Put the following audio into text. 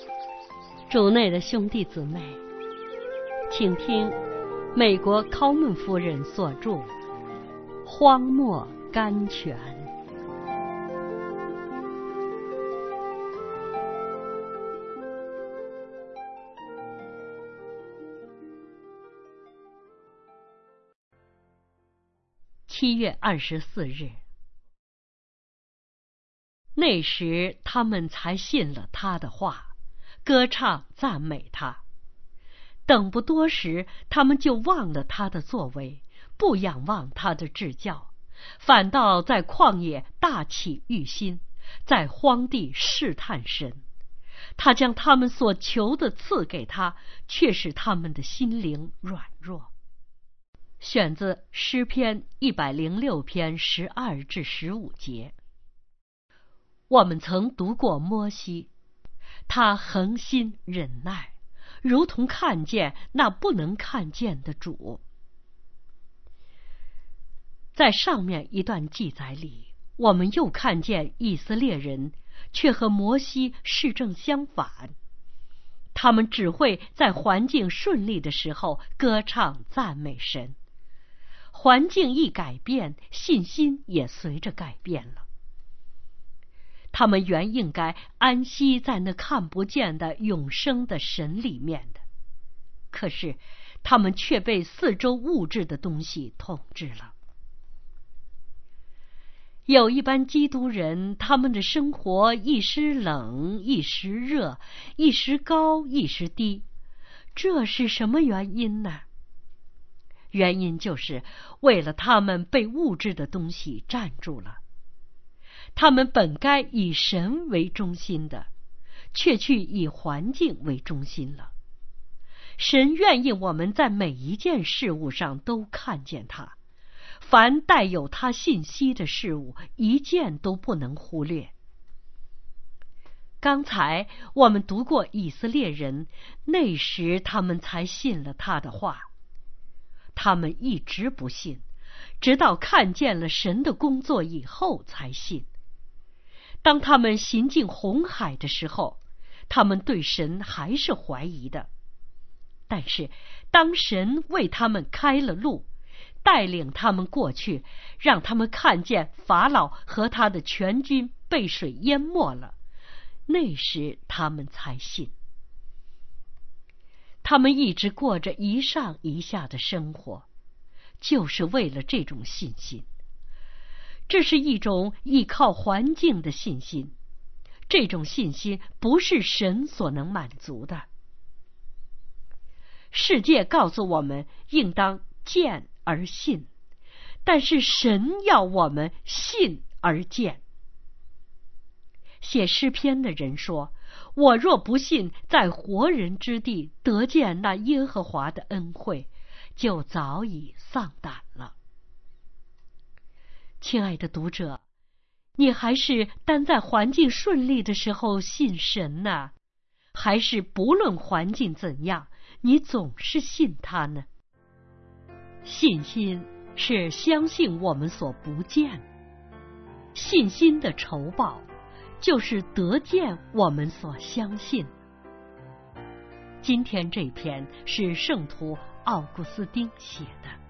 主内的兄弟姊妹，请听美国考门夫人所著《荒漠甘泉》。7月24日，那时他们才信了他的话，歌唱赞美他。等不多时，他们就忘了他的作为，不仰望他的指教，反倒在旷野大起欲心，在荒地试探神。他将他们所求的赐给他，却使他们的心灵软弱。选自诗篇106篇12至15节。我们曾读过摩西，他恒心忍耐，如同看见那不能看见的主。在上面一段记载里，我们又看见以色列人却和摩西事正相反，他们只会在环境顺利的时候歌唱赞美神，环境一改变，信心也随着改变了。他们原应该安息在那看不见的永生的神里面的，可是他们却被四周物质的东西统治了。有一般基督人，他们的生活一时冷，一时热，一时高，一时低，这是什么原因呢？原因就是为了他们被物质的东西占住了。他们本该以神为中心的，却去以环境为中心了。神愿意我们在每一件事物上都看见他，凡带有他信息的事物，一件都不能忽略。刚才我们读过以色列人，那时他们才信了他的话。他们一直不信，直到看见了神的工作以后才信。当他们行进红海的时候，他们对神还是怀疑的。但是当神为他们开了路，带领他们过去，让他们看见法老和他的全军被水淹没了，那时他们才信。他们一直过着一上一下的生活，就是为了这种信心。这是一种依靠环境的信心，这种信心不是神所能满足的。世界告诉我们应当见而信，但是神要我们信而见。写诗篇的人说，我若不信在活人之地得见那耶和华的恩惠，就早已丧胆了。亲爱的读者，你还是单在环境顺利的时候信神呢，还是不论环境怎样，你总是信他呢？信心是相信我们所不见，信心的酬报就是得见我们所相信。今天这篇是圣徒奥古斯丁写的。